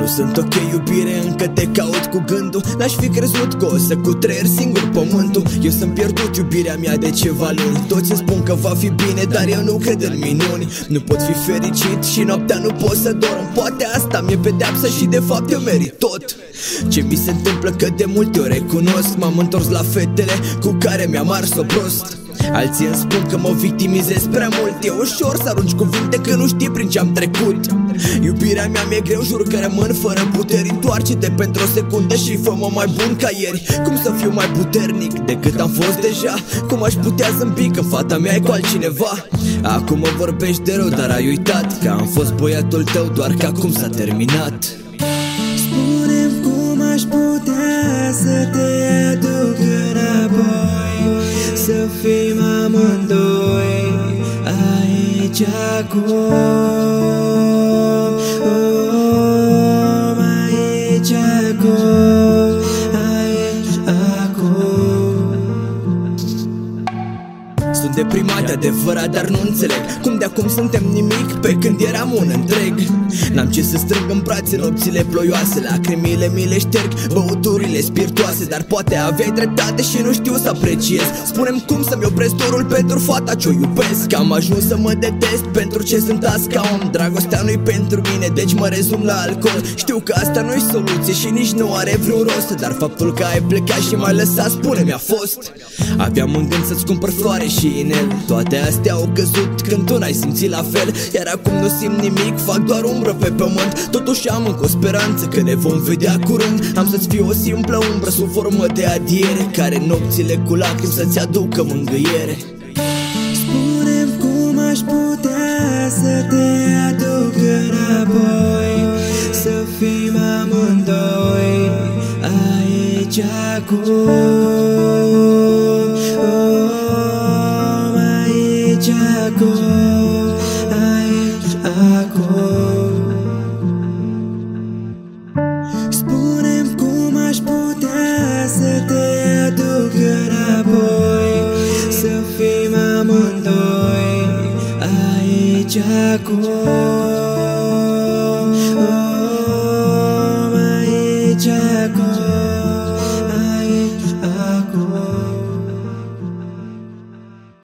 Nu sunt ok, iubire, încă te caut cu gândul. N-aș fi crezut că o să cutreier singur pământul. Eu sunt pierdut, iubirea mea, de ceva luni. Toți îmi spun că va fi bine, dar eu nu cred în minuni. Nu pot fi fericit și noaptea nu pot să dorm. Poate asta mi-e pedeapsă și de fapt eu merit tot. Ce mi se întâmplă că de multe ori recunosc. M-am întors la fetele cu care mi-am ars-o prost. Alții îmi spun că mă victimizez prea mult. E ușor să arunci cuvinte că nu știi prin ce-am trecut. Iubirea mea mi-e greu, jur că rămân fără puteri. Întoarce-te pentru o secundă și fă-mă mai bun ca ieri. Cum să fiu mai puternic decât am fost deja? Cum aș putea zâmbi că fata mea e cu altcineva? Acum mă vorbești de rău, dar ai uitat că am fost băiatul tău, doar că acum s-a terminat. Spune-mi cum aș putea să te aduc înapoi, să fim amândoi aici acum, aici acum, aici acum. Sunt deprimat, adevărat, dar nu înțeleg cum de acum suntem nimic pe când eram un întreg. N-am ce să strâng în brațe nopțile ploioase, lacrimile mi le șterg, băuturile spiritoase. Dar poate aveai dreptate și nu știu să apreciez. Spune-mi cum să-mi opresc dorul pentru fata ce-o iubesc. Că am ajuns să mă detest pentru ce sunt azi ca om. Dragostea nu-i pentru mine, deci mă rezum la alcool. Știu că asta nu-i soluție și nici nu are vreun rost, dar faptul că ai plecat și m-ai lăsat, spune-mi, a fost. Aveam în gând să-ți cumpăr floare și inel. Toate astea au căzut când tu n-ai simțit la fel. Iar acum nu simt nimic, fac doar umbră pe pământ. Totuși am încă o speranță că ne vom vedea curând. Am să-ți fiu o simplă umbră sub formă de adiere, care nopțile cu lacrimi să-ți aducă mângâiere. Spune-mi cum aș putea să te aduc înapoi, să fim amândoi aici acum, aici acum, aici acum. Spune-mi cum aș putea să te aduc înapoi, să fim amândoi aici acum.